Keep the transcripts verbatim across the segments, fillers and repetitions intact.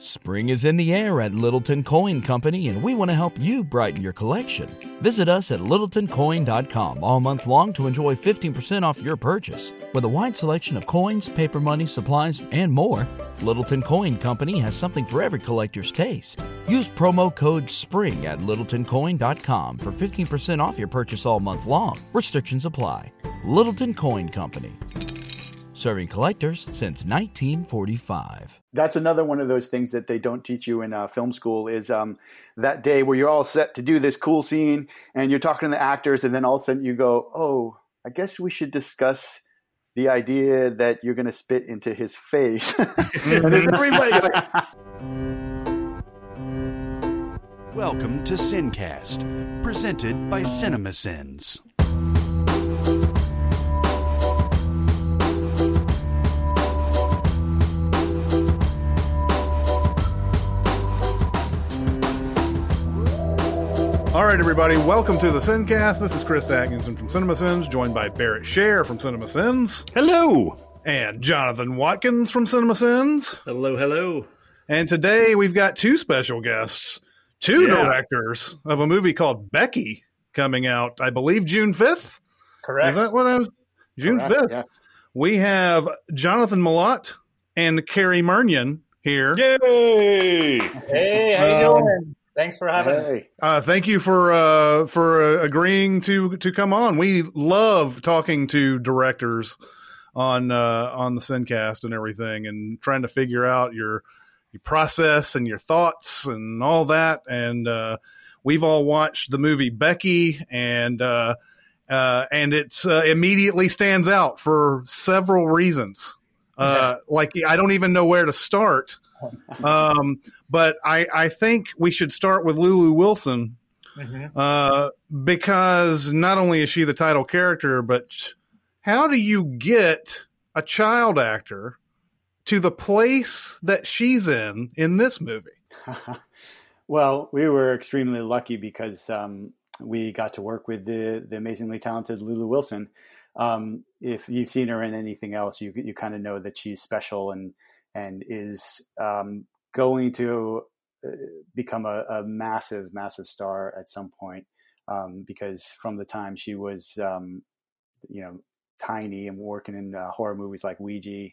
Spring is in the air at Littleton Coin Company, and we want to help you brighten your collection. Visit us at littleton coin dot com all month long to enjoy fifteen percent off your purchase. With a wide selection of coins, paper money, supplies, and more, Littleton Coin Company has something for every collector's taste. Use promo code SPRING at littleton coin dot com for fifteen percent off your purchase all month long. Restrictions apply. Littleton Coin Company. Serving collectors since nineteen forty-five. That's another one of those things that they don't teach you in uh, film school is um, that day where you're all set to do this cool scene and you're talking to the actors, and then all of a sudden you go, oh, I guess we should discuss the idea that you're going to spit into his face. And there's everybody like... Welcome to Sincast, presented by CinemaSins. All right, everybody, welcome to the Sincast. This is Chris Atkinson from CinemaSins, joined by Barrett Scher from CinemaSins. Hello! And Jonathan Watkins from CinemaSins. Hello, hello. And today we've got two special guests, two Yeah. directors of a movie called Becky coming out, I believe, June fifth? Correct. Is that what I was? June Correct, fifth. yeah. We have Jonathan Malott and Carrie Murnion here. Yay! Hey, how you Um, doing? Thanks for having me. Hey. Uh, thank you for uh, for uh, agreeing to to come on. We love talking to directors on uh, on the Sincast and everything, and trying to figure out your your process and your thoughts and all that. And uh, we've all watched the movie Becky, and uh, uh, and it's uh, immediately stands out for several reasons. Uh, like I don't even know where to start. Um, but I, I think we should start with Lulu Wilson, Mm-hmm. uh, because not only is she the title character, but how do you get a child actor to the place that she's in in this movie? Well, we were extremely lucky because um, we got to work with the, the amazingly talented Lulu Wilson. Um, if you've seen her in anything else, you you kind of know that she's special and and is um, going to uh, become a, a massive, massive star at some point. Um, because from the time she was, um, you know, tiny and working in uh, horror movies like Ouija,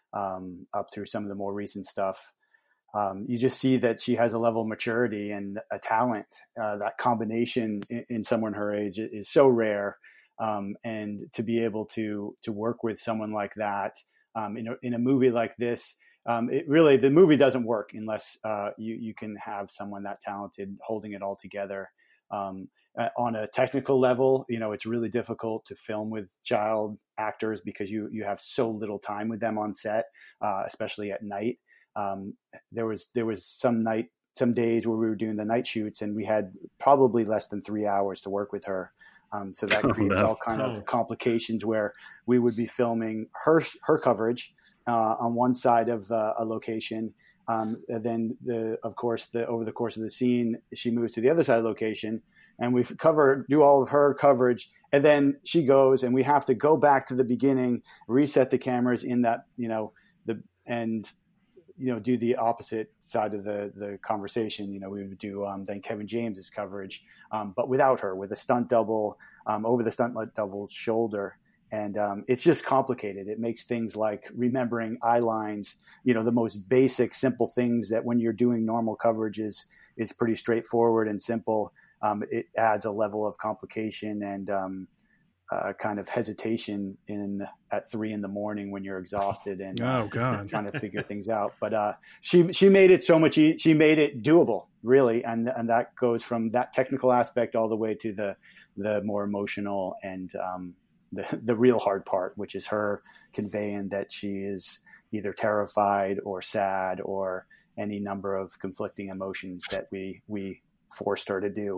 um, up through some of the more recent stuff, um, you just see that she has a level of maturity and a talent. Uh, that combination in, in someone her age is so rare. Um, and to be able to to work with someone like that um, in a, in a movie like this, um, it really the movie doesn't work unless uh, you you can have someone that talented holding it all together. Um, uh, on a technical level, you know, it's really difficult to film with child actors because you you have so little time with them on set, uh, especially at night. Um, there was there was some night some days where we were doing the night shoots and we had probably less than three hours to work with her. Um, so that creates Oh, no. all kind Oh. of complications where we would be filming her her coverage uh, on one side of uh, a location. Um, and then, the of course, the over the course of the scene, she moves to the other side of the location, and we cover do all of her coverage, and then she goes, and we have to go back to the beginning, reset the cameras in that you know the and you know do the opposite side of the the conversation. You know, we would do um, then Kevin James's coverage. Um, but without her, with a stunt double um, over the stunt double's shoulder. And um, it's just complicated. It makes things like remembering eye lines, you know, the most basic, simple things that when you're doing normal coverage is, is pretty straightforward and simple. Um, it adds a level of complication and um, uh, kind of hesitation in at three in the morning when you're exhausted and uh, Oh, God. trying to figure things out. But uh, she she made it so much. E- she made it doable, really, and and that goes from that technical aspect all the way to the the more emotional and um, the the real hard part, which is her conveying that she is either terrified or sad or any number of conflicting emotions that we we forced her to do.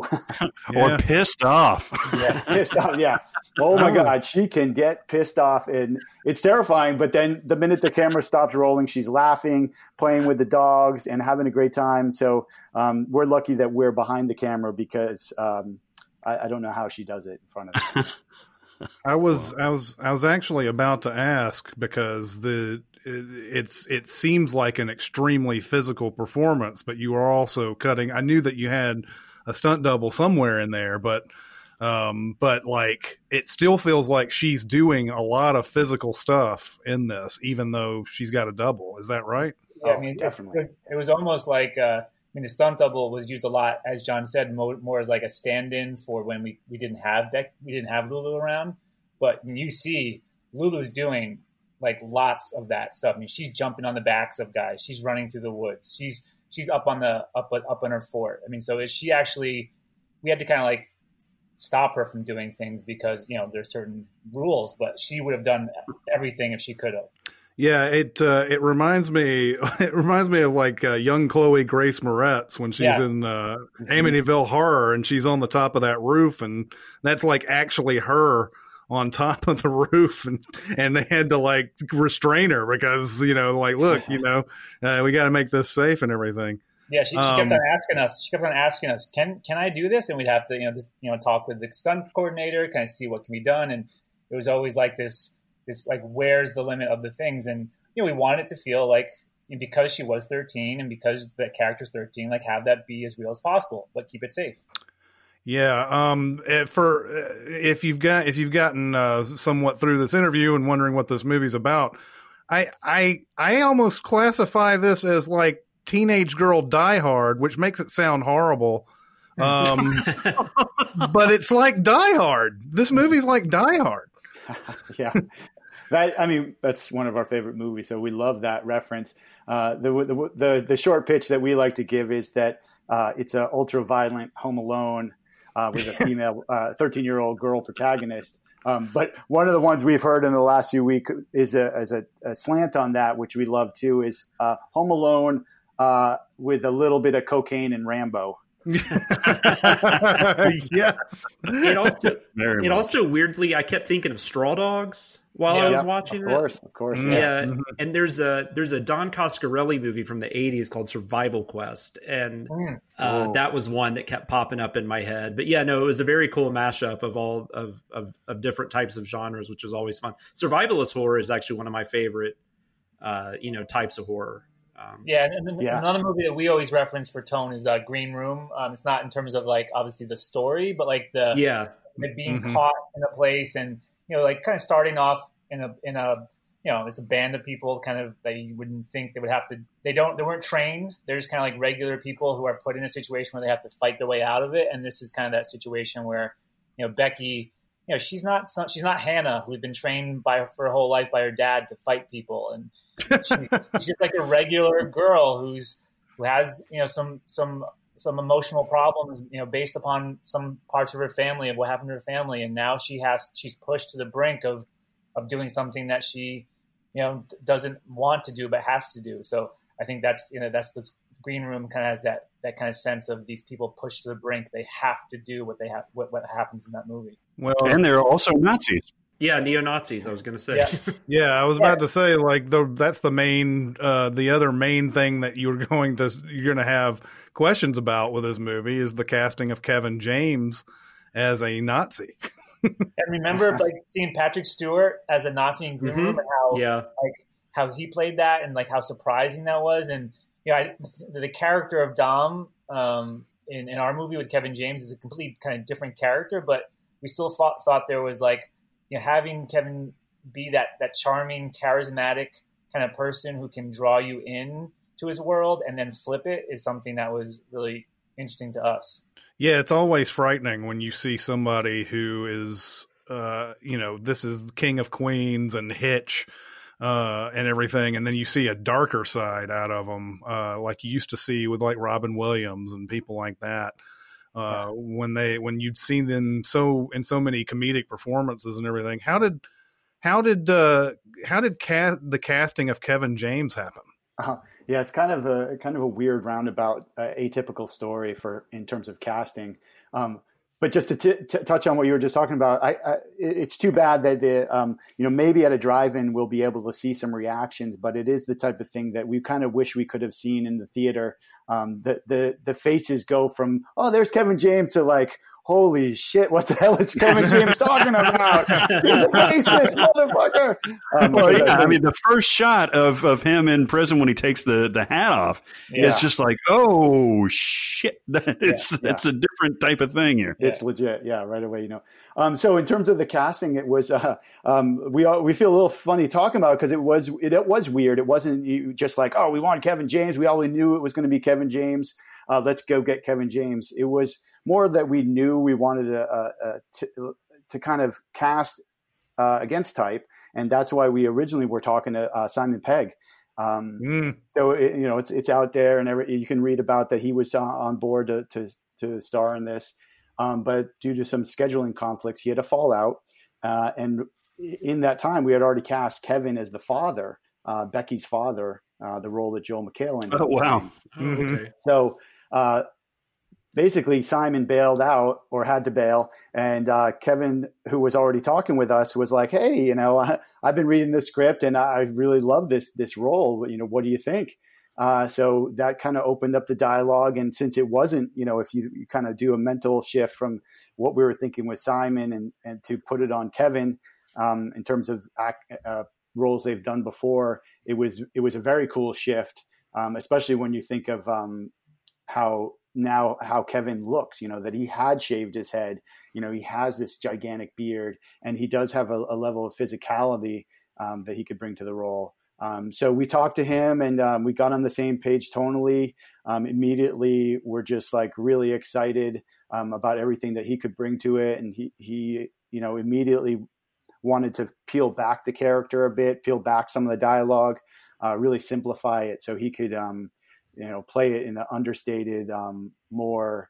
Or pissed off. Yeah, pissed off. Yeah. Oh my God, she can get pissed off, and it's terrifying. But then the minute the camera stops rolling, she's laughing, playing with the dogs, and having a great time. So um, we're lucky that we're behind the camera because um, I, I don't know how she does it in front of me. I was I was I was actually about to ask because the it, it's it seems like an extremely physical performance, but you are also cutting. I knew that you had a stunt double somewhere in there, but um, but like it still feels like she's doing a lot of physical stuff in this, even though she's got a double. Is that right? Yeah, I mean, definitely. It was, it was almost like, uh, I mean, the stunt double was used a lot, as John said, more, more as like a stand-in for when we, we didn't have Beck, we didn't have Lulu around. But when you see Lulu's doing like lots of that stuff. I mean, she's jumping on the backs of guys. She's running through the woods. She's she's up on the up up on her fort. I mean, so is she actually? We had to kind of like stop her from doing things because, you know, there's certain rules, but she would have done everything if she could have. Yeah, it uh, it reminds me it reminds me of like uh, young Chloe Grace Moretz when she's yeah. in uh, Amityville Horror and she's on the top of that roof, and that's like actually her on top of the roof, and and they had to like restrain her because, you know, like, look, you know, uh, we got to make this safe and everything. Yeah, she, she um, kept on asking us. She kept on asking us, "Can can I do this?" And we'd have to, you know, just, you know, talk with the stunt coordinator, kind of see what can be done. And it was always like this, this like, where's the limit of the things? And, you know, we wanted it to feel like, because she was thirteen and because the character's thirteen, like, have that be as real as possible, but keep it safe. Yeah, um, for if you've got if you've gotten uh, somewhat through this interview and wondering what this movie's about, I I I almost classify this as like teenage girl Die Hard, which makes it sound horrible. Um, but it's like Die Hard. This movie's like Die Hard. Yeah. That, I mean, that's one of our favorite movies, so we love that reference. Uh, the, the the the short pitch that we like to give is that uh, it's an ultra violent Home Alone uh, with a female thirteen year old girl protagonist. Um, but one of the ones we've heard in the last few weeks is a, as a, a slant on that, which we love too, is uh, Home Alone uh, with a little bit of cocaine and Rambo. Yes. It also, Very it much. also weirdly, I kept thinking of Straw Dogs while Yeah, I was Yeah, watching of it. course, of course. Yeah, Yeah. Mhm. and there's a there's a Don Coscarelli movie from the eighties called Survival Quest, and Mm. uh, Oh. that was one that kept popping up in my head. But yeah, no, it was a very cool mashup of all of of, of different types of genres, which is always fun. Survivalist horror is actually one of my favorite, uh, you know, types of horror. Um, Yeah, and then Yeah. another movie that we always reference for tone is uh, Green Room. Um, it's not in terms of like obviously the story, but like the yeah, the being Mhm. caught in a place and, you know, like kind of starting off in a in a you know, it's a band of people kind of that you wouldn't think they would have to. They don't. They weren't trained. They're just kind of like regular people who are put in a situation where they have to fight their way out of it. And this is kind of that situation where, you know, Becky, you know, she's not some, she's not Hannah, who's been trained by for her whole life by her dad to fight people, and she, she's just like a regular girl who's who has, you know, some some some emotional problems, you know, based upon some parts of her family of what happened to her family, and now she has she's pushed to the brink of of doing something that she, you know, doesn't want to do but has to do. So I think that's, you know, that's the Green Room kind of has that that kind of sense of these people pushed to the brink. They have to do what they have what, what happens in that movie. Well, And they're also Nazis. yeah, neo Nazis. I was going to say. Yeah. yeah, I was about to say like the that's the main uh, the other main thing that you're going to you're going to have questions about with this movie is the casting of Kevin James as a Nazi. And remember, like, seeing Patrick Stewart as a Nazi in Green Mhm. Room and how Yeah. like how he played that and like how surprising that was. And you know, I, the character of Dom um, in in our movie with Kevin James is a complete kind of different character, but we still thought thought there was like, you know, having Kevin be that that charming, charismatic kind of person who can draw you in to his world and then flip it is something that was really interesting to us. Yeah, it's always frightening when you see somebody who is, uh, you know, this is King of Queens and Hitch uh, and everything, and then you see a darker side out of them, uh, like you used to see with like Robin Williams and people like that. Uh, Yeah. When they when you'd seen them so in so many comedic performances and everything, how did how did uh, how did ca- the casting of Kevin James happen? Uh, yeah, it's kind of a kind of a weird roundabout, uh, atypical story for in terms of casting. Um, but just to t- t- touch on what you were just talking about, I, I, it's too bad that the, um, you know, maybe at a drive-in we'll be able to see some reactions, but it is the type of thing that we kind of wish we could have seen in the theater. Um, the the the faces go from, oh, there's Kevin James, to like, holy shit, what the hell is Kevin James talking about? He's a racist motherfucker. Um, well, yeah, I mean, the first shot of, of him in prison when he takes the, the hat off, yeah. it's just like, oh, shit. It's, yeah, it's yeah. a different type of thing here. It's yeah. legit. Yeah, right away, you know. Um, so in terms of the casting, it was uh, um, we we feel a little funny talking about it because it was it, it was weird. It wasn't just like, oh, we want Kevin James. We always knew it was going to be Kevin James. Uh, let's go get Kevin James. It was more that we knew we wanted a, a, a to, to kind of cast uh, against type, and that's why we originally were talking to uh, Simon Pegg. Um, mm. So it, you know, it's it's out there, and every, you can read about that he was on board to to, to star in this. Um, but due to some scheduling conflicts, he had to fall out. Uh, and in that time, we had already cast Kevin as the father, uh, Becky's father, uh, the role that Joel McHale ended up Oh, wow. Mm-hmm. Okay. So uh, basically, Simon bailed out or had to bail. And uh, Kevin, who was already talking with us, was like, hey, you know, I, I've been reading the script and I really love this this role. You know, what do you think? Uh, so that kind of opened up the dialogue. And since it wasn't, you know, if you, you kind of do a mental shift from what we were thinking with Simon and, and to put it on Kevin um, in terms of act, uh, roles they've done before, it was it was a very cool shift, um, especially when you think of um, how now how Kevin looks, you know, that he had shaved his head, you know, he has this gigantic beard and he does have a, a level of physicality um, that he could bring to the role. Um, so we talked to him and um, we got on the same page tonally. Um, immediately, we're just like really excited um, about everything that he could bring to it. And he, he, you know, immediately wanted to peel back the character a bit, peel back some of the dialogue, uh, really simplify it so he could, um, you know, play it in an understated, um, more,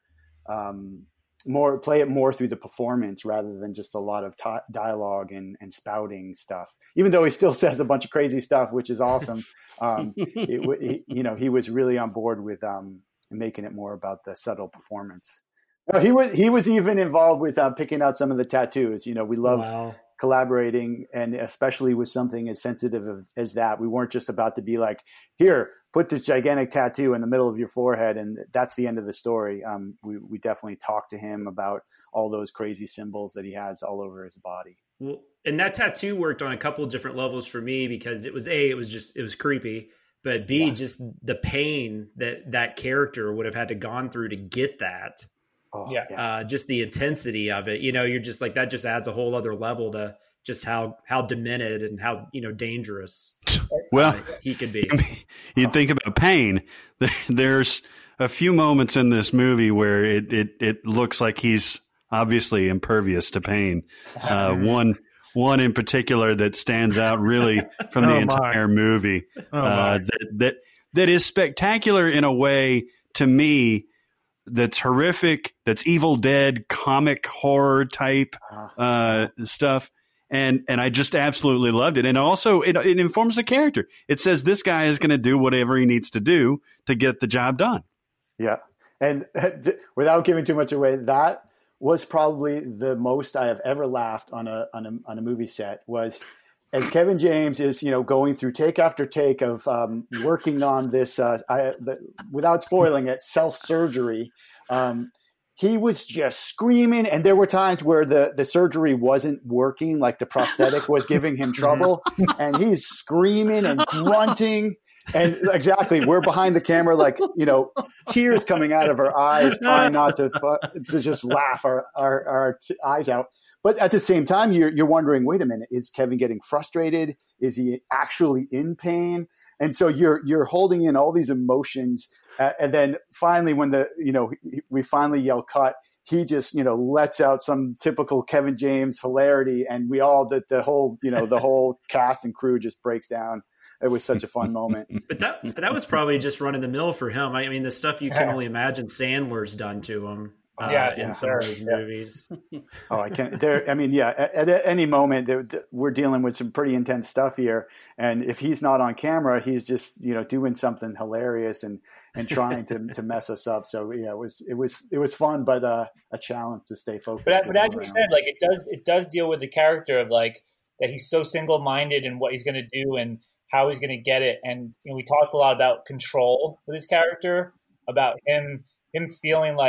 um, more play it more through the performance rather than just a lot of t- dialogue and, and spouting stuff, even though he still says a bunch of crazy stuff, which is awesome. um, it, it, you know, he was really on board with um, making it more about the subtle performance. No, he was, he was even involved with uh, picking out some of the tattoos. You know, we love wow. collaborating, and especially with something as sensitive as, as that. We weren't just about to be like, here, put this gigantic tattoo in the middle of your forehead and that's the end of the story. Um, we, we definitely talked to him about all those crazy symbols that he has all over his body. Well, and that tattoo worked on a couple of different levels for me because it was A, it was just, it was creepy, but B, yeah. just the pain that that character would have had to gone through to get that. Oh, yeah. Uh, just the intensity of it, you know, you're just like, that just adds a whole other level to just how, how demented and how, you know, dangerous well uh, he could be. You think about pain. There's a few moments in this movie where it, it, it looks like he's obviously impervious to pain. Uh, one, one in particular that stands out really from the oh entire movie, oh uh, that, that, that is spectacular in a way to me. That's horrific. That's Evil Dead comic horror type uh, stuff. And and I just absolutely loved it. And also, it, it informs the character. It says this guy is going to do whatever he needs to do to get the job done. Yeah. And without giving too much away, that was probably the most I have ever laughed on a on a, on a movie set was as Kevin James is, you know, going through take after take of um, working on this, uh, I, the, without spoiling it, self-surgery. Um, he was just screaming. And there were times where the, the surgery wasn't working, like the prosthetic was giving him trouble. And he's screaming and grunting. And exactly, we're behind the camera, like, you know, tears coming out of our eyes, trying not to to just laugh our, our, our t- eyes out. But at the same time, you're you're wondering, wait a minute, is Kevin getting frustrated? Is he actually in pain? And so you're you're holding in all these emotions, uh, and then finally, when the you know we finally yell cut, he just you know lets out some typical Kevin James hilarity, and we all the the whole you know the whole cast and crew just breaks down. It was such a fun moment. But that that was probably just run of the mill for him. I mean, the stuff you can only imagine Sandler's done to him. Uh, yeah, in yeah, some sure, of those yeah. movies. Oh, I can't. There, I mean, yeah. At, at any moment, we're dealing with some pretty intense stuff here, and if he's not on camera, he's just you know doing something hilarious and and trying to to mess us up. So yeah, it was it was it was fun, but uh, a challenge to stay focused. But, but as you said, like it does it does deal with the character of like that he's so single minded in what he's going to do and how he's going to get it. And you know, we talked a lot about control with his character, about him him feeling like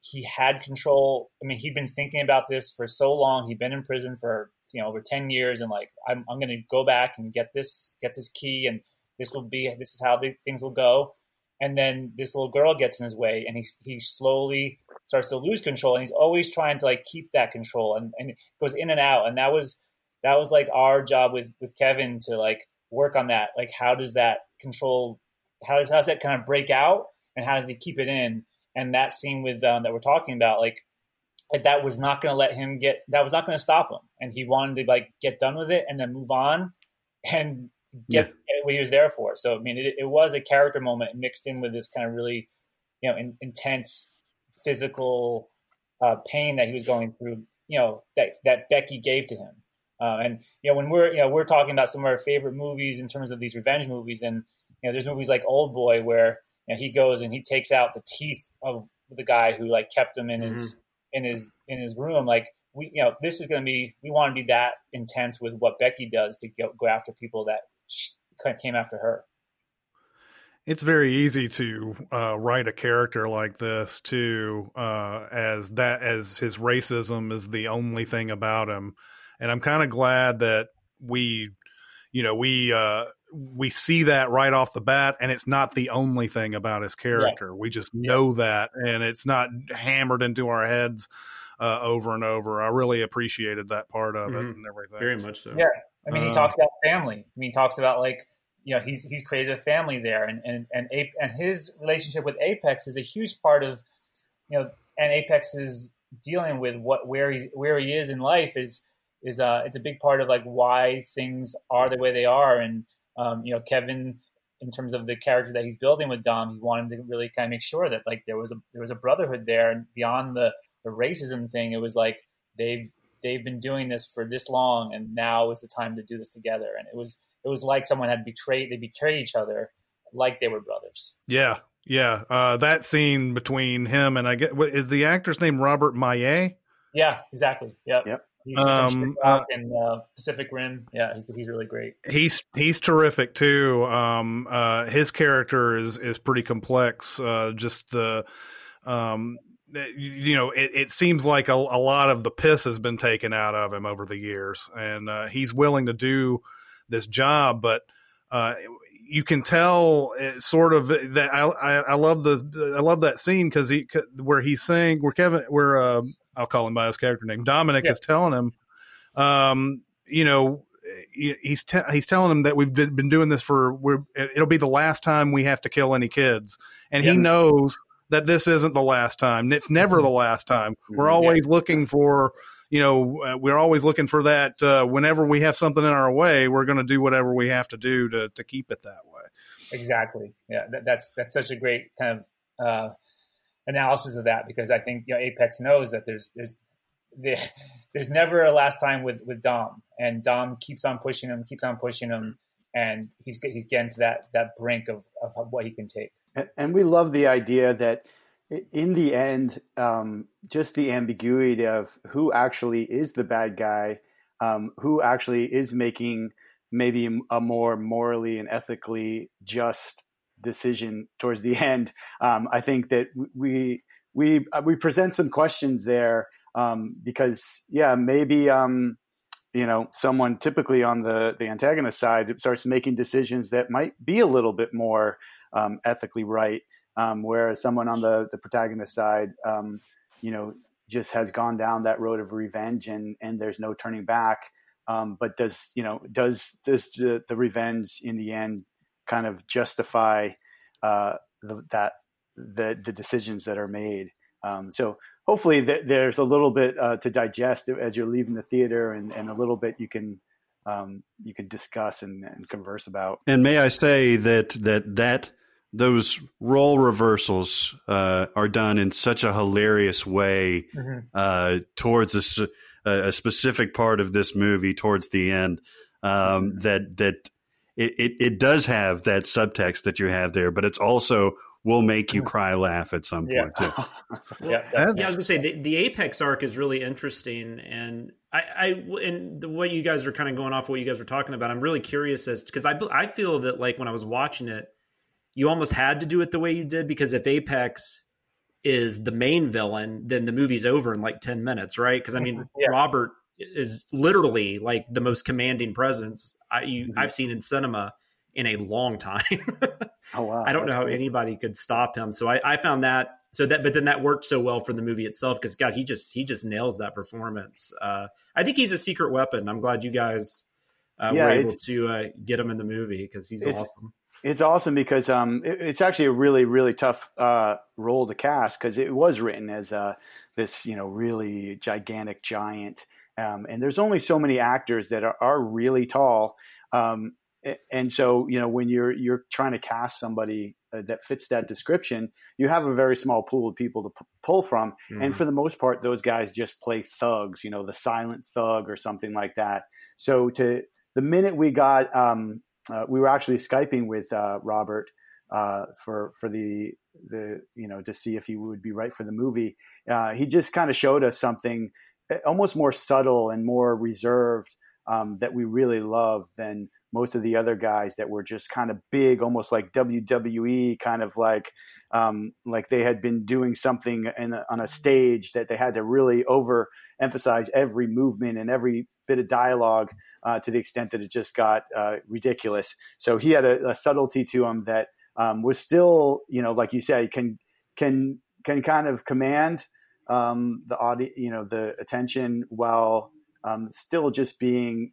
he had control. I mean, he'd been thinking about this for so long. He'd been in prison for, you know, over ten years, and like, I'm, I'm going to go back and get this, get this key, and this will be, this is how the things will go. And then this little girl gets in his way, and he he slowly starts to lose control, and he's always trying to like keep that control, and, and it goes in and out. And that was that was like our job with with Kevin to like work on that. Like, how does that control? How does how does that kind of break out, and how does he keep it in? And that scene with um, that we're talking about, like, like that was not going to let him get. That was not going to stop him, and he wanted to like get done with it and then move on, and get, yeah. get what he was there for. So I mean, it, it was a character moment mixed in with this kind of really, you know, in, intense physical uh, pain that he was going through. You know, that that Becky gave to him. Uh, and you know, when we're you know we're talking about some of our favorite movies in terms of these revenge movies, and you know, there's movies like Old Boy where you know, he goes and he takes out the teeth of the guy who like kept him in mm-hmm. his in his in his room. Like, we, you know, this is going to be, we want to be that intense with what Becky does to go, go after people that came after her. It's very easy to uh, write a character like this too, uh, as that as his racism is the only thing about him, and I'm kind of glad that we, you know, we uh, we see that right off the bat, and it's not the only thing about his character. Yeah. We just know yeah. that, and it's not hammered into our heads uh, over and over. I really appreciated that part of mm-hmm. it and everything. Very much so. Yeah, I mean, he uh, talks about family. I mean, he talks about like. You know, he's he's created a family there, and and and, and his relationship with Apex is a huge part of, you know, and Apex is dealing with what where he where he is in life is is uh it's a big part of like why things are the way they are, and um you know, Kevin, in terms of the character that he's building with Dom, he wanted to really kind of make sure that like there was a there was a brotherhood there, and beyond the the racism thing, it was like they've they've been doing this for this long, and now is the time to do this together, and it was. It was like someone had betrayed, they betrayed each other like they were brothers. Yeah. Yeah. Uh, that scene between him and I get, what, is the actor's name Robert Maillet? Yeah, exactly. Yep. Yep. He's um, uh, in uh, Pacific Rim. Yeah. He's, he's really great. He's, he's terrific too. Um, uh, his character is, is pretty complex. Uh, just, uh, um, you know, it, it seems like a, a lot of the piss has been taken out of him over the years, and uh, he's willing to do this job, but uh, you can tell sort of that. I, I, I love the I love that scene because he where he's saying where Kevin where uh, I'll call him by his character name. Dominic yeah. is telling him, um, you know, he's te- he's telling him that we've been, been doing this for we're it'll be the last time we have to kill any kids, and yeah. he knows that this isn't the last time. It's never the last time. We're always yeah. looking for. You know, uh, we're always looking for that. Uh, whenever we have something in our way, we're going to do whatever we have to do to to keep it that way. Exactly. Yeah, that, that's that's such a great kind of uh, analysis of that, because I think, you know, Apex knows that there's there's there, there's never a last time with, with Dom, and Dom keeps on pushing him, keeps on pushing him, and he's he's getting to that that brink of, of what he can take. And we love the idea that. In the end, um, just the ambiguity of who actually is the bad guy, um, who actually is making maybe a more morally and ethically just decision towards the end. Um, I think that we we we present some questions there um, because, yeah, maybe um, you know, someone typically on the the antagonist side starts making decisions that might be a little bit more um, ethically right. Um, whereas someone on the, the protagonist side, um, you know, just has gone down that road of revenge, and, and there's no turning back. Um, but does, you know, does this, the, the revenge in the end kind of justify uh, the, that, the, the decisions that are made? Um, so hopefully th- there's a little bit uh, to digest as you're leaving the theater, and, and a little bit you can, um, you can discuss and, and converse about. And may I say that, that, that, those role reversals uh, are done in such a hilarious way mm-hmm. uh, towards a, a specific part of this movie towards the end um, mm-hmm. that that it, it, it does have that subtext that you have there, but it's also will make you cry, laugh at some yeah. point too. yeah, yeah, I was gonna say the, the Apex arc is really interesting, and I, I and the way you guys are kind of going off what you guys were talking about, I'm really curious as because I I feel that like when I was watching it. You almost had to do it the way you did, because if Apex is the main villain, then the movie's over in like ten minutes, right? Because I mean, Yeah. Robert is literally like the most commanding presence I, you, Mm-hmm. I've seen in cinema in a long time. Oh wow! I don't know That's how great. anybody could stop him. So I, I found that so that, but then that worked so well for the movie itself because God, he just he just nails that performance. Uh, I think he's a secret weapon. I'm glad you guys uh, Yeah, were able it's- to uh, get him in the movie because he's It's- awesome. It's awesome because um, it, it's actually a really, really tough uh, role to cast because it was written as uh, this, you know, really gigantic giant, um, and there's only so many actors that are, are really tall, um, a- and so you know when you're you're trying to cast somebody uh, that fits that description, you have a very small pool of people to p- pull from, Mhm. and for the most part, those guys just play thugs, you know, the silent thug or something like that. So to the minute we got um, Uh, we were actually Skyping with uh, Robert uh, for for the the you know to see if he would be right for the movie. Uh, he just kind of showed us something almost more subtle and more reserved um, that we really love than most of the other guys that were just kind of big, almost like W W E, kind of like um, like they had been doing something in a, on a stage that they had to really overemphasize every movement and every bit of dialogue. Uh, to the extent that it just got uh, ridiculous. So he had a, a subtlety to him that um, was still, you know, like you said, can can can kind of command um, the audience, you know, the attention while um, still just being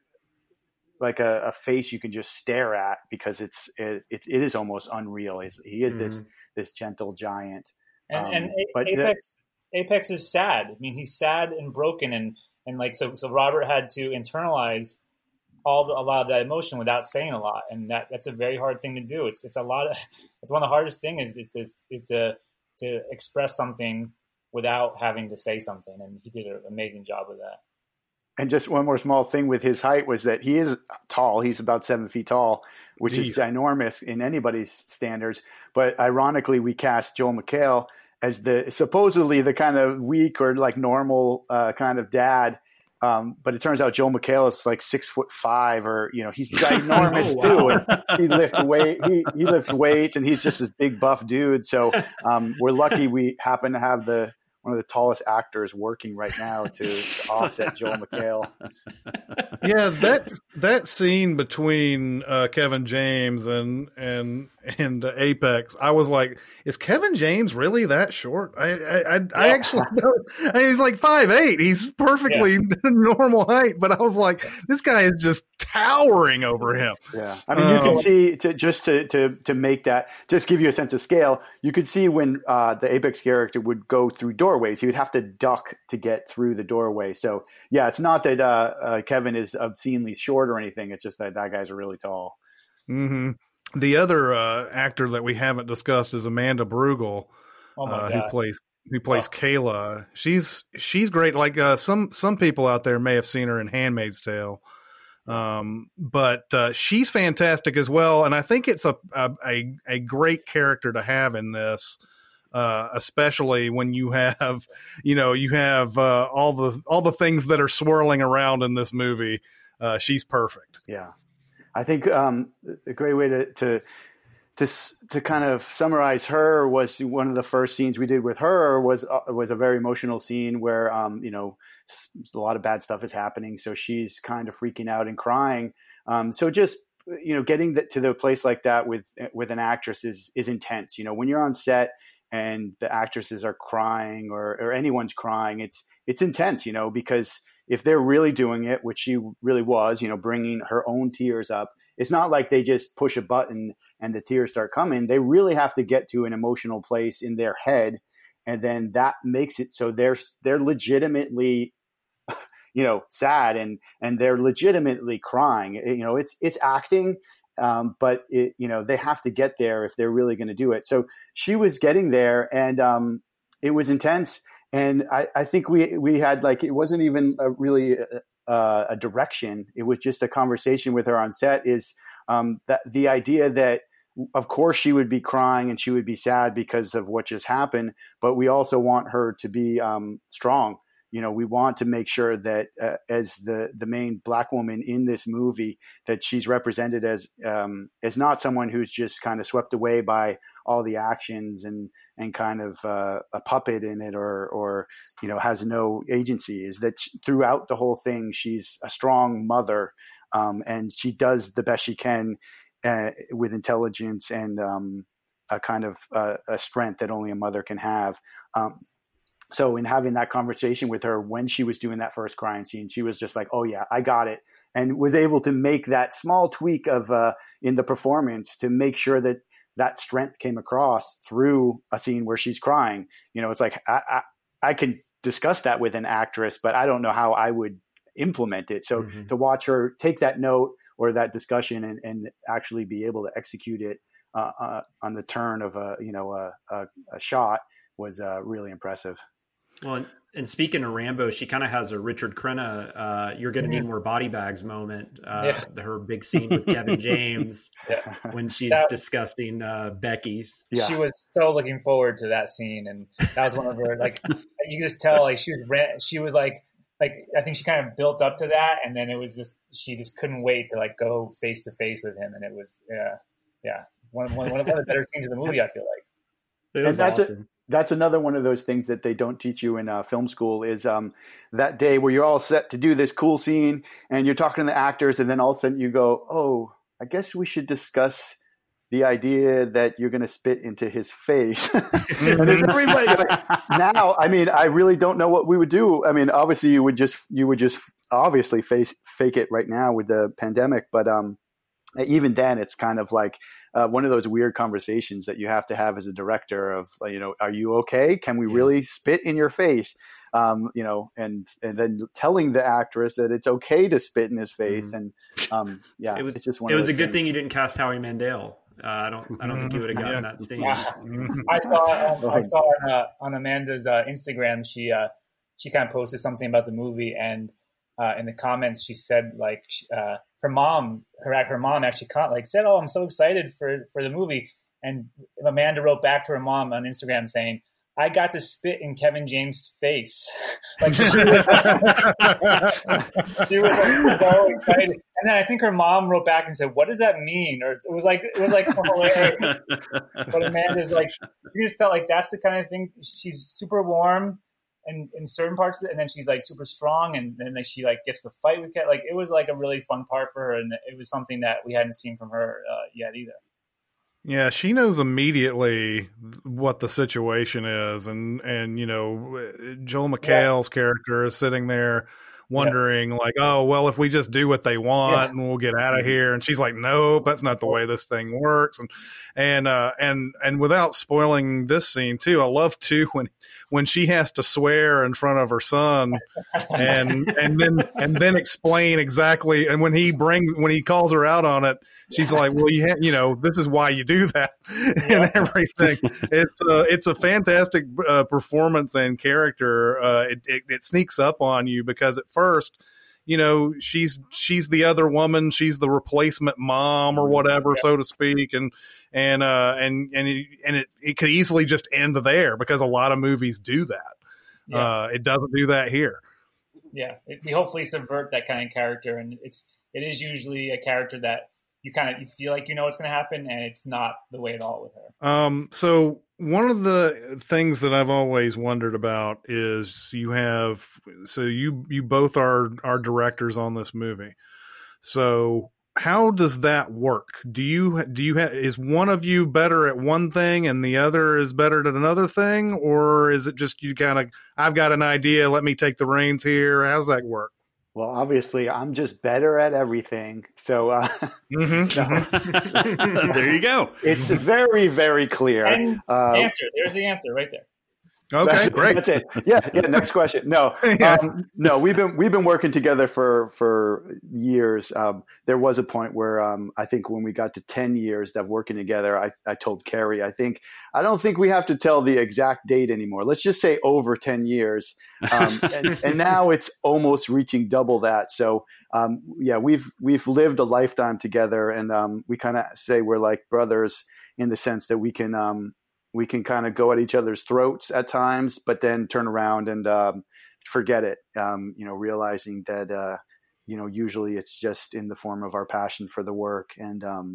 like a, a face you can just stare at because it's it, it, it is almost unreal. He's, he is Mhm. this this gentle giant. And, Um, and A- but Apex Apex is sad. I mean, he's sad and broken, and and like so. So Robert had to internalize all the, a lot of that emotion without saying a lot, and that that's a very hard thing to do. It's it's a lot of it's one of the hardest things is is is to to express something without having to say something, and he did an amazing job with that. And just one more small thing with his height was that he is tall. He's about seven feet tall, which Jeez. is ginormous in anybody's standards. But ironically, we cast Joel McHale as the supposedly the kind of weak or like normal uh, kind of dad. Um, but it turns out Joel McHale is like six foot five, or you know, he's ginormous Oh, too. wow. And he lifts weight. He, he lifts weights, and he's just this big buff dude. So um, we're lucky we happen to have the one of the tallest actors working right now to, to offset Joel McHale. Yeah, that that scene between uh, Kevin James and and and uh, Apex, I was like, is Kevin James really that short? I I, I, I actually I mean, he's like five eight. He's perfectly normal height, but I was like, this guy is just towering over him. Yeah, I mean, you Um, can see to, just to, to to make that just give you a sense of scale. You could see when uh, the Apex character would go through doorways, he would have to duck to get through the doorway. So yeah, it's not that uh, uh, Kevin is obscenely short or anything. It's just that that guy's really tall. hmm The other uh, actor that we haven't discussed is Amanda Brugel, Oh my uh, god! who plays who plays Oh. Kayla. She's she's great. Like uh, some some people out there may have seen her in Handmaid's Tale, um, but uh, she's fantastic as well. And I think it's a a, a, a great character to have in this. Uh, especially when you have, you know, you have uh, all the all the things that are swirling around in this movie. Uh, she's perfect. Yeah, I think um, a great way to, to to to kind of summarize her was one of the first scenes we did with her was uh, was a very emotional scene where um, you know a lot of bad stuff is happening, so she's kind of freaking out and crying. Um, so just you know, getting the, to the place like that with with an actress is is intense. You know, when you're on set and the actresses are crying or, or anyone's crying, it's it's intense, you know, because if they're really doing it, which she really was, you know, bringing her own tears up, it's not like they just push a button and the tears start coming. They really have to get to an emotional place in their head, and then that makes it so they're they're legitimately, you know, sad and and they're legitimately crying. You know, it's it's acting. Um, but it, you know, they have to get there if they're really going to do it. So she was getting there, and um, it was intense. And I, I think we we had like it wasn't even a really a, a direction. It was just a conversation with her on set. Is um, that the idea that of course she would be crying and she would be sad because of what just happened, but we also want her to be um, strong. You know, we want to make sure that uh, as the, the main Black woman in this movie, that she's represented as um, as not someone who's just kind of swept away by all the actions and and kind of uh, a puppet in it, or or you know has no agency. Is that throughout the whole thing, she's a strong mother, um, and she does the best she can uh, with intelligence and um, a kind of uh, a strength that only a mother can have. Um, so in having that conversation with her when she was doing that first crying scene, she was just like, "Oh yeah, I got it," and was able to make that small tweak of uh, in the performance to make sure that that strength came across through a scene where she's crying. You know, it's like, I, I, I can discuss that with an actress, but I don't know how I would implement it. So mm-hmm. to watch her take that note or that discussion and, and actually be able to execute it uh, uh, on the turn of a, you know, a, a, a shot was uh, really impressive. Well, and, and speaking of Rambo, she kind of has a Richard Crenna, uh, you're going to need more body bags moment. Uh, yeah. Her big scene with Kevin James yeah. when she's that, discussing uh, Becky's. Yeah. She was so looking forward to that scene. And that was one of her, like, you can just tell, like, she was, she was like, like, I think she kind of built up to that. And then it was just, she just couldn't wait to, like, go face to face with him. And it was, yeah, yeah. One, one, one of the better scenes of the movie, I feel like. It was and that's awesome. A, That's another one of those things that they don't teach you in uh, film school is um, that day where you're all set to do this cool scene and you're talking to the actors, and then all of a sudden you go, oh, I guess we should discuss the idea that you're going to spit into his face. And there's everybody like, now, I mean, I really don't know what we would do. I mean, obviously you would just, you would just obviously face, fake it right now with the pandemic. But um, even then it's kind of like, Uh, one of those weird conversations that you have to have as a director of, you know, are you okay? Can we yeah. really spit in your face? Um, you know, and, and then telling the actress that it's okay to spit in his face. Mm-hmm. And um, yeah, it was, it's just one it of was those a good things. thing you didn't cast Howie Mandel. Uh, I don't, I don't think you would have gotten yeah. that scene. Yeah. I saw, um, I saw on, uh, on Amanda's uh, Instagram, she, uh, she kind of posted something about the movie, and uh, in the comments, she said like, uh, her mom, her her mom actually caught, like said, "Oh, I'm so excited for, for the movie." And Amanda wrote back to her mom on Instagram saying, "I got to spit in Kevin James' face." Like she was, she was like, so excited. And then I think her mom wrote back and said, "What does that mean?" Or it was like it was like hilarious. But Amanda's like, you just felt like that's the kind of thing. She's super warm. And in certain parts, and then she's like super strong, and then she like gets to fight with Kat. Like it was like a really fun part for her, and it was something that we hadn't seen from her uh, yet either. Yeah, she knows immediately what the situation is, and and you know, Joel McHale's yeah. character is sitting there wondering yeah. like, oh well, if we just do what they want yeah. and we'll get out of here, and she's like, nope, that's not the way this thing works, and and uh, and and without spoiling this scene too, I love too when. when she has to swear in front of her son and and then and then explain exactly, and when he brings when he calls her out on it, she's like, well, you ha- you know, this is why you do that and everything. It's a, it's a fantastic uh, performance and character. Uh, it, it, it sneaks up on you because at first, you know, she's she's the other woman, she's the replacement mom or whatever, yeah. so to speak, and and uh, and and it, and it, it could easily just end there because a lot of movies do that. Yeah. Uh, it doesn't do that here. Yeah, it, we hopefully subvert that kind of character, and it's it is usually a character that you kind of you feel like you know what's going to happen, and it's not the way at all with her. Um, so one of the things that I've always wondered about is you have so you you both are are directors on this movie. So how does that work? Do you do you have is one of you better at one thing and the other is better at another thing, or is it just you kind of I've got an idea, let me take the reins here? How does that work? Well, obviously, I'm just better at everything. So uh, mm-hmm. no. There you go. It's very, very clear. And uh, answer. There's the answer right there. Okay, that's, great. That's it. Yeah, yeah. Next question. No, yeah. um, no. We've been we've been working together for for years. Um, there was a point where um, I think when we got to ten years of working together, I, I told Carrie, I think I don't think we have to tell the exact date anymore. Let's just say over ten years. Um, and, and now it's almost reaching double that. So um, yeah, we've we've lived a lifetime together, and um, we kind of say we're like brothers in the sense that we can. Um, We can kind of go at each other's throats at times, but then turn around and um, forget it, um, you know, realizing that, uh, you know, usually it's just in the form of our passion for the work. And um,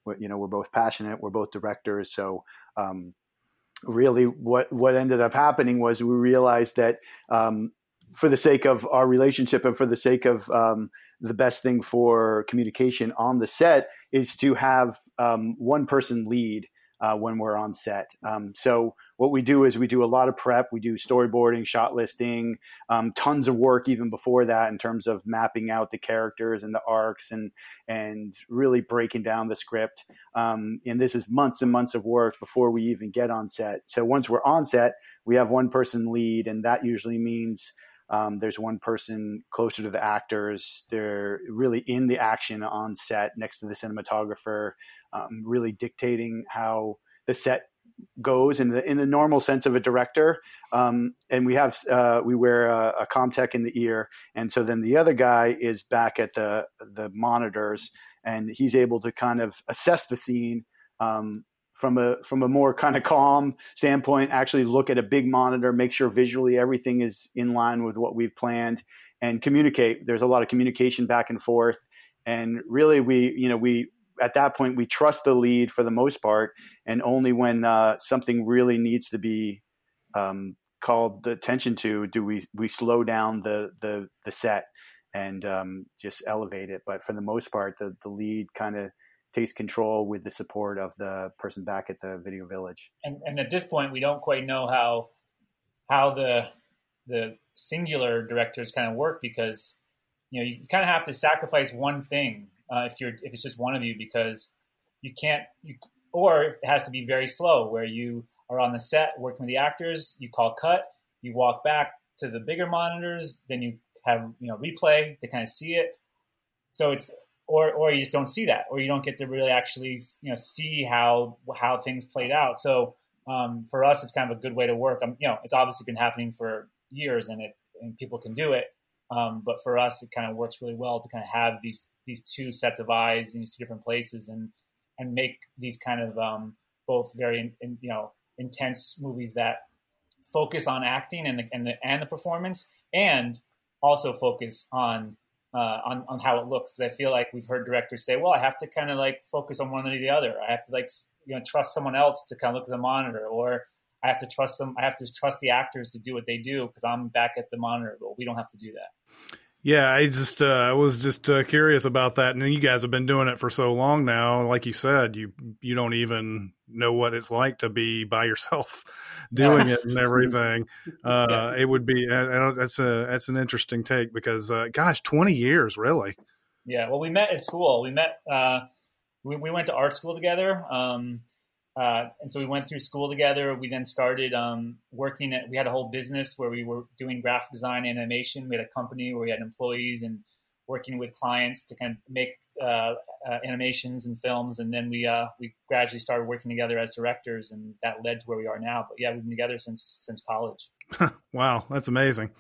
we're, you know, we're both passionate. We're both directors. So um, really what, what ended up happening was we realized that um, for the sake of our relationship and for the sake of um, the best thing for communication on the set is to have um, one person lead uh, when we're on set. Um, so what we do is we do a lot of prep. We do storyboarding, shot listing, um, tons of work even before that in terms of mapping out the characters and the arcs and and really breaking down the script. Um, and this is months and months of work before we even get on set. So once we're on set, we have one person lead, and that usually means Um, there's one person closer to the actors. They're really in the action on set next to the cinematographer, um, really dictating how the set goes in the in the normal sense of a director. Um, and we have uh, we wear a, a CommTech in the ear, and so then the other guy is back at the the monitors, and he's able to kind of assess the scene. Um, from a from a more kind of calm standpoint, actually look at a big monitor, make sure visually everything is in line with what we've planned, and communicate. There's a lot of communication back and forth. And really we, you know, we, at that point, we trust the lead for the most part. And only when uh, something really needs to be um, called attention to, do we, we slow down the, the, the set and um, just elevate it. But for the most part, the, the lead kind of takes control with the support of the person back at the Video Village. And, and at this point, we don't quite know how how the the singular directors kind of work, because you know you kind of have to sacrifice one thing uh, if you're if it's just one of you, because you can't you, or it has to be very slow where you are on the set working with the actors, you call cut, you walk back to the bigger monitors, then you have you know replay to kind of see it. So it's Or, or you just don't see that, or you don't get to really actually, you know, see how how things played out. So um, for us, it's kind of a good way to work. Um, you know, it's obviously been happening for years, and it and people can do it. Um, but for us, it kind of works really well to kind of have these these two sets of eyes in these two different places, and and make these kind of um, both very in, in, you know intense movies that focus on acting and the and the and the performance, and also focus on. Uh, on, on how it looks. Because I feel like we've heard directors say, well, I have to kind of like focus on one or the other. I have to like, you know, trust someone else to kind of look at the monitor, or I have to trust them. I have to trust the actors to do what they do because I'm back at the monitor. But we don't have to do that. Yeah, I just uh, I was just uh, curious about that, and you guys have been doing it for so long now. Like you said, you you don't even know what it's like to be by yourself doing it and everything. Uh, yeah. It would be uh, that's a that's an interesting take because, uh, gosh, twenty years really. Yeah, well, we met at school. We met. Uh, we we went to art school together. Um, Uh, and so we went through school together. We then started um, working at, we had a whole business where we were doing graphic design and animation. We had a company where we had employees and working with clients to kind of make uh, uh, animations and films. And then we uh, we gradually started working together as directors, and that led to where we are now. But yeah, we've been together since since college. Wow, that's amazing.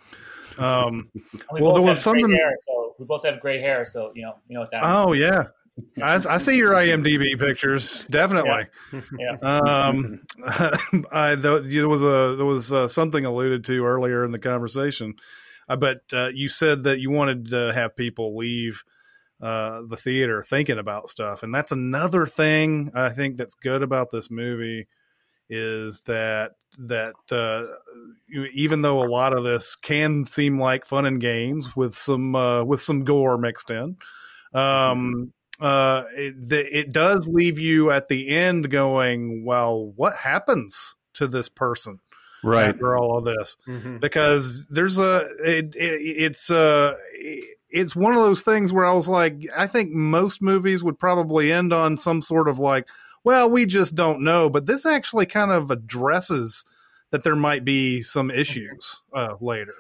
Um, we well, both there was have something. Gray hair, so we both have gray hair, so you know you know what that. Oh means. yeah. I, I see your I M D B pictures, definitely. Yeah. yeah. Um, I, there was a there was uh, something alluded to earlier in the conversation, uh, but uh, you said that you wanted to have people leave uh, the theater thinking about stuff, and that's another thing I think that's good about this movie is that that uh, even though a lot of this can seem like fun and games with some uh, with some gore mixed in. Um, Uh, it, it does leave you at the end going, well, what happens to this person right after all of this? Mm-hmm. Because there's a, it, it, it's uh it's one of those things where I was like, I think most movies would probably end on some sort of like, well, we just don't know. But this actually kind of addresses that there might be some issues uh, later.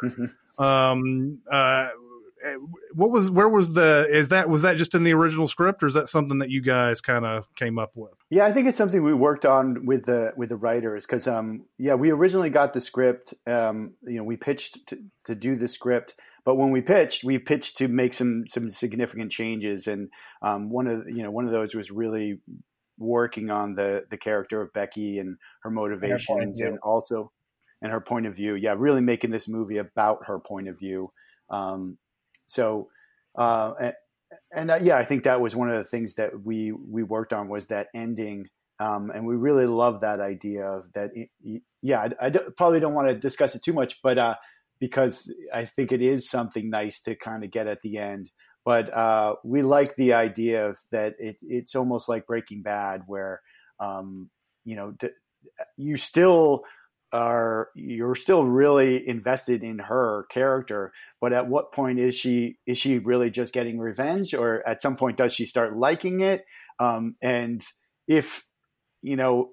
um, uh, What was, where was the, is that, was that just in the original script, or is that something that you guys kind of came up with? Yeah, I think it's something we worked on with the, with the writers. Cause, um, yeah, we originally got the script, um, you know, we pitched to, to do the script, but when we pitched, we pitched to make some, some significant changes. And, um, one of, you know, one of those was really working on the, the character of Becky and her motivations and, and also, and her point of view. Yeah. Really making this movie about her point of view. Um, So, uh, and uh, yeah, I think that was one of the things that we we worked on was that ending, um, and we really love that idea of that. It, yeah, I, I don't, probably don't want to discuss it too much, but uh, because I think it is something nice to kind of get at the end. But uh, we like the idea of that it, it's almost like Breaking Bad, where um, you know d- you still are you're still really invested in her character, but at what point is she is she really just getting revenge, or at some point does she start liking it? Um, and if you know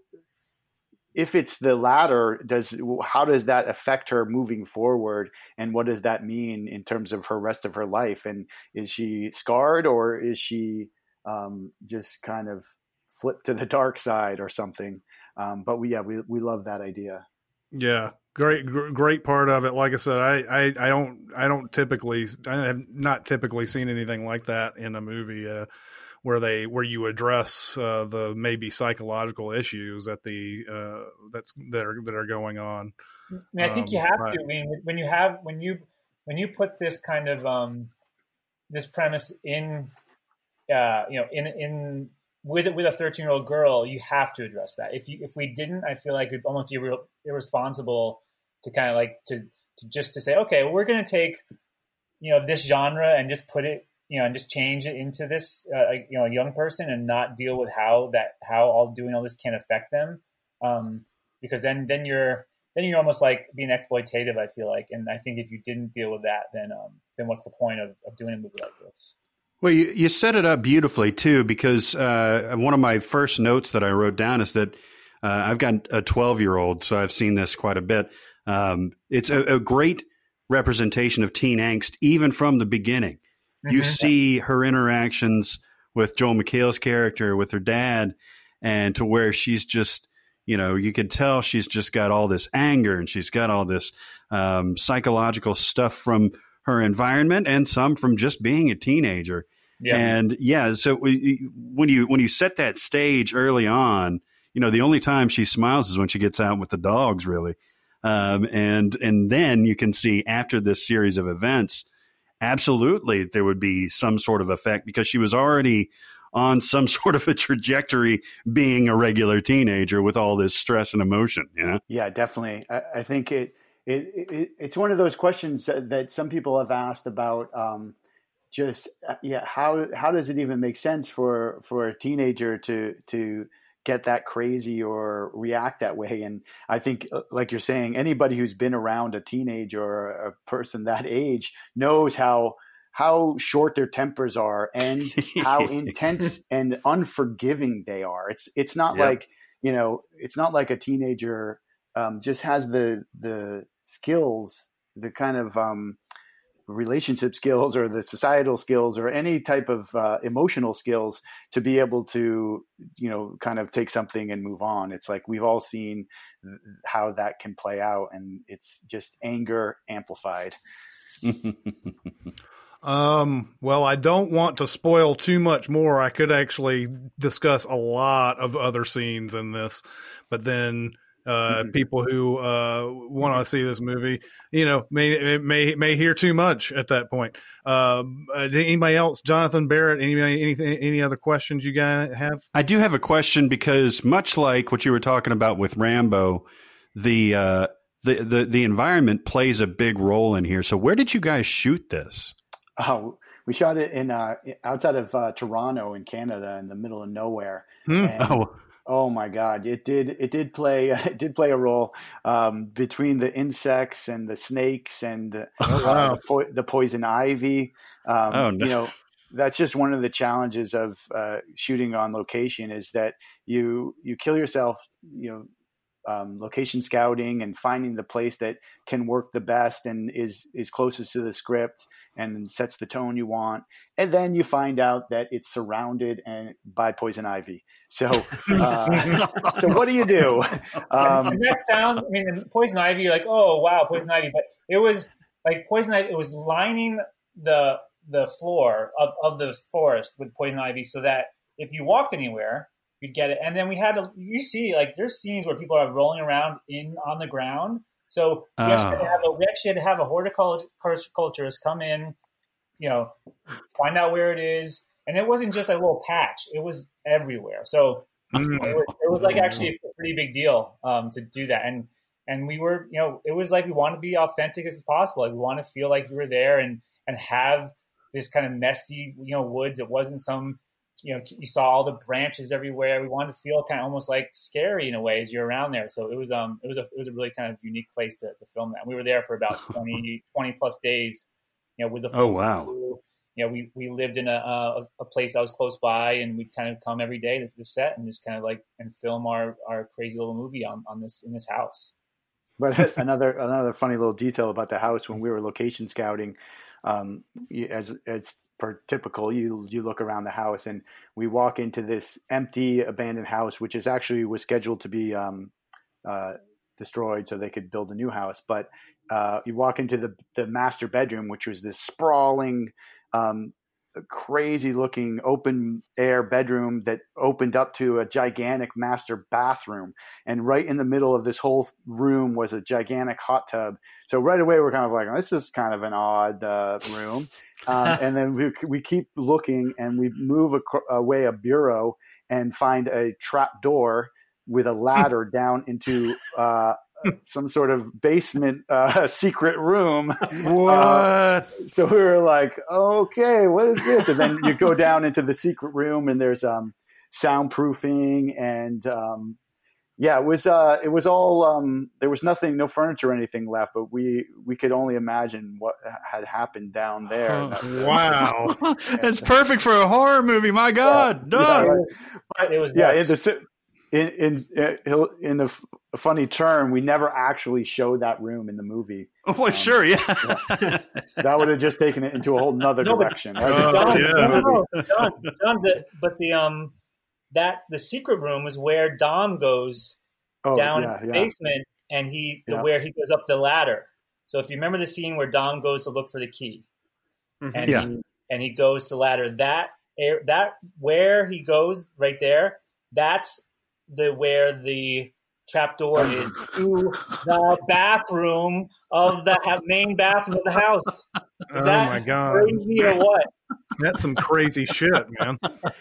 if it's the latter, does how does that affect her moving forward, and what does that mean in terms of her rest of her life? And is she scarred, or is she um, just kind of flipped to the dark side or something? Um, but we yeah we we love that idea. Yeah, great, great part of it. Like I said, I, I, I don't, I don't typically, I have not typically seen anything like that in a movie uh, where they, where you address uh, the maybe psychological issues that the uh, that's that are that are going on. I, mean, I think um, you have right. to. I mean, when you have when you when you put this kind of um, this premise in, uh, you know, in in. With with a thirteen-year-old girl, you have to address that. If you if we didn't, I feel like it'd almost be real, irresponsible to kind of like to, to just to say, okay, well, we're going to take you know this genre and just put it you know and just change it into this uh, you know a young person and not deal with how that how all doing all this can affect them, um, because then then you're then you're almost like being exploitative. I feel like, and I think if you didn't deal with that, then um, then what's the point of, of doing a movie like this? Well, you, you set it up beautifully, too, because uh, one of my first notes that I wrote down is that uh, I've got a twelve-year-old, so I've seen this quite a bit. Um, it's a, a great representation of teen angst, even from the beginning. Mm-hmm. You see her interactions with Joel McHale's character, with her dad, and to where she's just, you know, you could tell she's just got all this anger and she's got all this um, psychological stuff from her environment and some from just being a teenager. Yeah. And yeah, so we, when you when you set that stage early on, you know, the only time she smiles is when she gets out with the dogs, really. Um, and and then you can see after this series of events, absolutely there would be some sort of effect because she was already on some sort of a trajectory being a regular teenager with all this stress and emotion, you know? Yeah, definitely. I, I think it, it, it it's one of those questions that, that some people have asked about um, just, yeah, how how does it even make sense for, for a teenager to to get that crazy or react that way? And I think, like you're saying, anybody who's been around a teenager or a person that age knows how how short their tempers are and how intense and unforgiving they are. It's it's not yep. like, you know, it's not like a teenager um, just has the the skills, the kind of um, relationship skills or the societal skills or any type of uh, emotional skills to be able to, you know, kind of take something and move on. It's like we've all seen how that can play out, and it's just anger amplified. Um, well, I don't want to spoil too much more. I could actually discuss a lot of other scenes in this, but then uh, mm-hmm. people who uh, want to see this movie, you know, may may may hear too much at that point. Um, uh, anybody else? Jonathan Barrett? Anybody? Anything? Any other questions you guys have? I do have a question because much like what you were talking about with Rambo, the uh, the the the environment plays a big role in here. So, where did you guys shoot this? Oh, we shot it in uh, outside of uh, Toronto in Canada, in the middle of nowhere. Hmm. And, oh. oh my God! It did it did play it did play a role um, between the insects and the snakes and uh, wow. the, po- the poison ivy. Um, oh, no. You know, that's just one of the challenges of uh, shooting on location is that you you kill yourself. You know. Um, location scouting and finding the place that can work the best and is is closest to the script and sets the tone you want, and then you find out that it's surrounded and by poison ivy. So, uh, so what do you do? Um, and that sounds. I mean, poison ivy. You're like, oh wow, poison ivy, but it was like poison ivy. It was lining the the floor of of the forest with poison ivy, so that if you walked anywhere, you'd get it. And then we had to, you see, like there's scenes where people are rolling around in on the ground. So we, oh. actually, had to have a, we actually had to have a horticulturist come in you know, find out where it is. And it wasn't just a little patch; it was everywhere. So Mm. it, was, it was like actually a pretty big deal um, to do that. And and we were, you know, it was like we wanted to be authentic as possible. Like we want to feel like we were there and and have this kind of messy, you know, woods. It wasn't some, you know, you saw all the branches everywhere. We wanted to feel kind of almost like scary in a way as you're around there. So it was um it was a it was a really kind of unique place to, to film that. We were there for about twenty, twenty plus days, you know, with the Oh, wow. crew. You know, we, we lived in a, a a place that was close by, and we'd kind of come every day to the set and just kind of like and film our, our crazy little movie on, on this in this house. But another another funny little detail about the house when we were location scouting, um, you- as as per typical, you you look around the house and we walk into this empty abandoned house, which is actually was scheduled to be um, uh, destroyed so they could build a new house. But uh, you walk into the the master bedroom, which was this sprawling, um, crazy looking open air bedroom that opened up to a gigantic master bathroom. And right in the middle of this whole room was a gigantic hot tub. So right away, we're kind of like, this is kind of an odd uh, room. Um, and then we, we keep looking and we move ac- away a bureau and find a trap door with a ladder down into uh, some sort of basement uh, secret room. What? Uh, so we were like, okay, what is this? And then you go down into the secret room and there's um, soundproofing and um, yeah, it was uh, it was all um, there was nothing, no furniture or anything left, but we we could only imagine what had happened down there. Oh. Wow. That's perfect for a horror movie. My God. Yeah, Done. right. But, It was yeah, in nuts. the in in in the f- funny turn, we never actually showed that room in the movie. Oh, well, sure, yeah. That would have just taken it into a whole nother No, but- direction. As Oh, a- John, yeah. no, no, no, John, John, the, but the um that the secret room is where Dom goes oh, down yeah, in the yeah. basement, and he the, Yeah. where he goes up the ladder. So if you remember the scene where Dom goes to look for the key, and Yeah. he, and he goes to the ladder, that air, that where he goes right there, that's the where the trapdoor is to the bathroom of the ha- main bathroom of the house. Is Oh that my God. crazy or what? That's some crazy shit, man.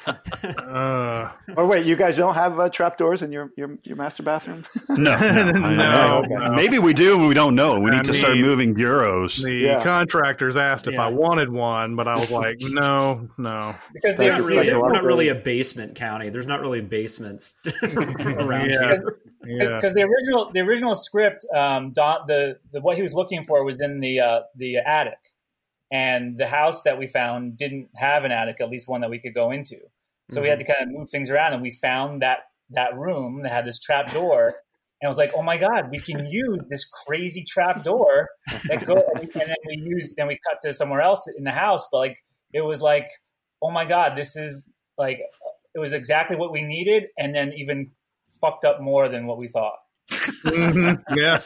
Uh, Or wait, you guys don't have uh, trapdoors in your, your your master bathroom? No, no, No, I- no. Maybe we do, and we don't know. We need I to start mean, moving bureaus. the Yeah. contractors asked if Yeah. I wanted one, but I was like, no, no. Because That's they're a Not really, special we're not upgrade. really a basement county. There's not really basements around Yeah. here. Yeah. because the original the original script, um, Don, the, the what he was looking for was in the uh, the attic, and the house that we found didn't have an attic, at least one that we could go into. So we had to kind of move things around, and we found that that room that had this trap door, and I was like, oh my God, we can use this crazy trap door that go, and then we used, then we cut to somewhere else in the house, but like it was like, oh my God, this is like it was exactly what we needed, and then even fucked up more than what we thought. Mhm. Yeah.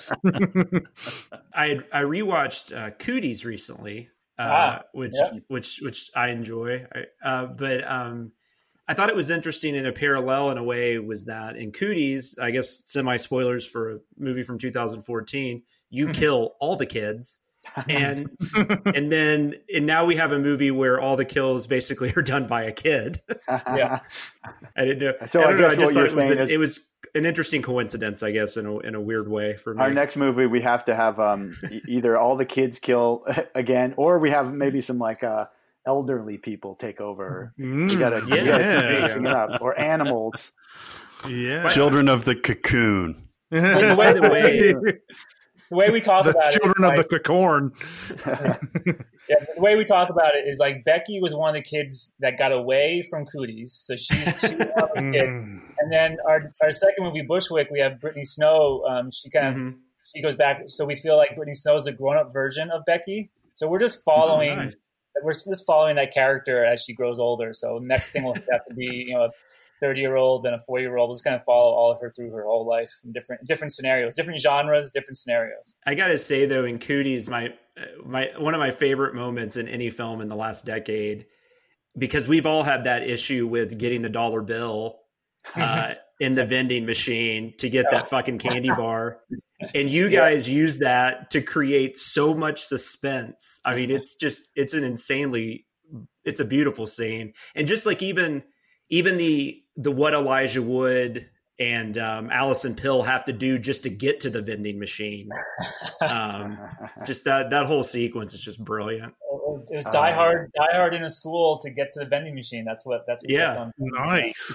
I I rewatched uh, Cooties recently, uh, Ah, which yeah. which which I enjoy. I, uh, but um, I thought it was interesting in a parallel in a way was that in Cooties, I guess semi spoilers for a movie from two thousand fourteen, you kill all the kids. and and then and now we have a movie where all the kills basically are done by a kid. Yeah. I didn't know. So I, I don't know, guess I just what thought you're it was, saying the- is- it was an interesting coincidence, I guess, in a in a weird way for me. Our next movie, we have to have um, e- either all the kids kill again, or we have maybe some like uh, elderly people take over. Mm, We gotta, Yeah. we gotta keep yeah. mixing it up, or animals. Yeah. Children of the cocoon. By the way, the way- The way we talk the about children it, of like, the corn. yeah, the way we talk about it is like Becky was one of the kids that got away from Cooties, so she, she was one of the kids. Mm. And then our our second movie, Bushwick, we have Brittany Snow. Um, she kind of Mhm. she goes back, so we feel like Brittany Snow is the grown up version of Becky. So we're just following, Oh, nice. we're just following that character as she grows older. So next thing will have to be, you know, a thirty year old and a forty year old. Just kind of follow all of her through her whole life in different different scenarios, different genres, different scenarios. I gotta say though, in Cooties, my my one of my favorite moments in any film in the last decade, because we've all had that issue with getting the dollar bill uh, in the vending machine to get that fucking candy bar, And you guys yeah. use that to create so much suspense. I mean, it's just, it's an insanely, it's a beautiful scene. And just like even, even the, the, what Elijah Wood and um, Allison Pill have to do just to get to the vending machine. Um, just that, that whole sequence is just brilliant. It was, it was die hard, die hard in a school to get to the vending machine. That's what, that's what yeah. Nice.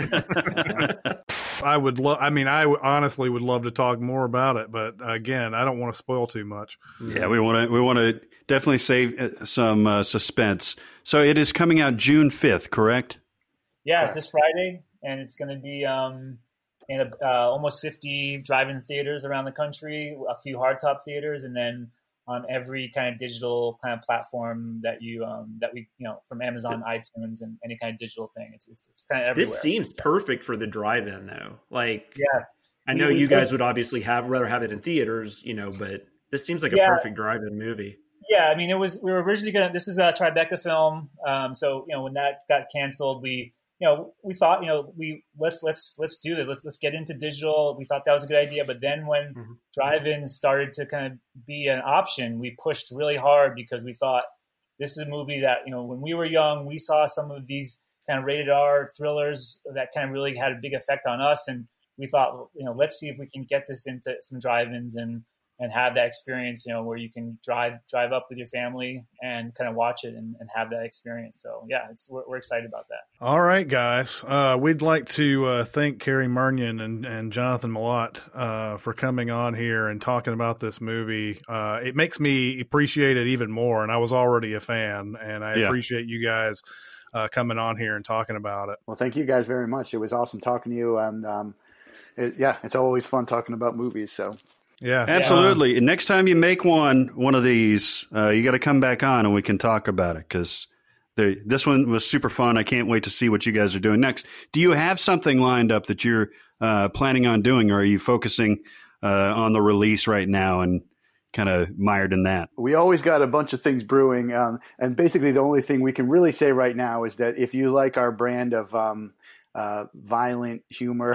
I would love, I mean, I w- honestly would love to talk more about it, but again, I don't want to spoil too much. Yeah, we want to, we want to definitely save some uh, suspense. So it is coming out June fifth, correct? Yeah, it's this Friday, and it's going to be, um, in a, uh, almost fifty drive-in theaters around the country, a few hardtop theaters, and then on every kind of digital kind of platform that you um, that we you know from Amazon, iTunes, and any kind of digital thing. It's it's, it's kind of everywhere. This seems perfect for the drive-in, though. Like, yeah, I know we, we you guys could, would obviously have rather have it in theaters, you know, but this seems like a yeah. perfect drive-in movie. Yeah, I mean, it was. We were originally gonna. This is a Tribeca film, um, so you know when that got canceled, we. You know, we thought, you know, we let's let's let's do this. Let's let's get into digital. We thought that was a good idea, but then when mm-hmm. drive-ins started to kind of be an option, we pushed really hard because we thought this is a movie that, you know, when we were young, we saw some of these kind of rated R thrillers that kind of really had a big effect on us, and we thought, you know, let's see if we can get this into some drive-ins and and have that experience, you know, where you can drive drive up with your family and kind of watch it and, and have that experience. So, yeah, it's we're, we're excited about that. All right, guys. Uh, we'd like to uh, thank Cary Murnion and, and Jonathan Milott uh, for coming on here and talking about this movie. Uh, it makes me appreciate it even more, and I was already a fan, and I yeah. appreciate you guys uh, coming on here and talking about it. Well, thank you guys very much. It was awesome talking to you, and um, it, yeah, it's always fun talking about movies, so... Yeah, absolutely. And next time you make one, one of these, uh, you got to come back on and we can talk about it because this one was super fun. I can't wait to see what you guys are doing next. Do you have something lined up that you're uh, planning on doing, or are you focusing uh, on the release right now and kind of mired in that? We always got a bunch of things brewing, um, and basically the only thing we can really say right now is that if you like our brand of um, Uh, violent humor,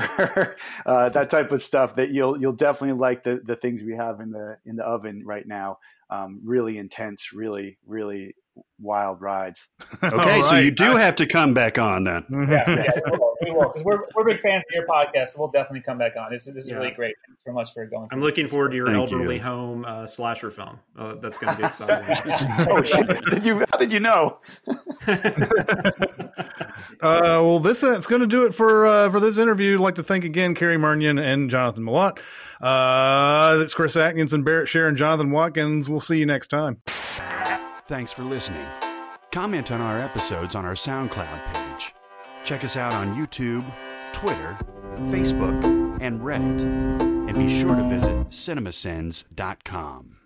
uh, that type of stuff, that you'll you'll definitely like the, the things we have in the in the oven right now. Um, really intense, really really wild rides. Okay, right. So you do have to come back on then. Yeah, yeah we will because we're we're big fans of your podcast. So we'll definitely come back on. This, this is yeah. really great. Thanks so much for going. I'm looking forward to your Thank elderly you. home uh, slasher film. Uh, that's going to be exciting. Oh shit! Did you, how did you know? uh, well, this uh, it's going to do it for uh, for this interview. I'd like to thank again Cary Murnion and Jonathan Milott. Uh, that's Chris Atkins and Barrett Sher and Jonathan Watkins. We'll see you next time. Thanks for listening. Comment on our episodes on our SoundCloud page. Check us out on YouTube, Twitter, Facebook, and Reddit. And be sure to visit cinemasins dot com.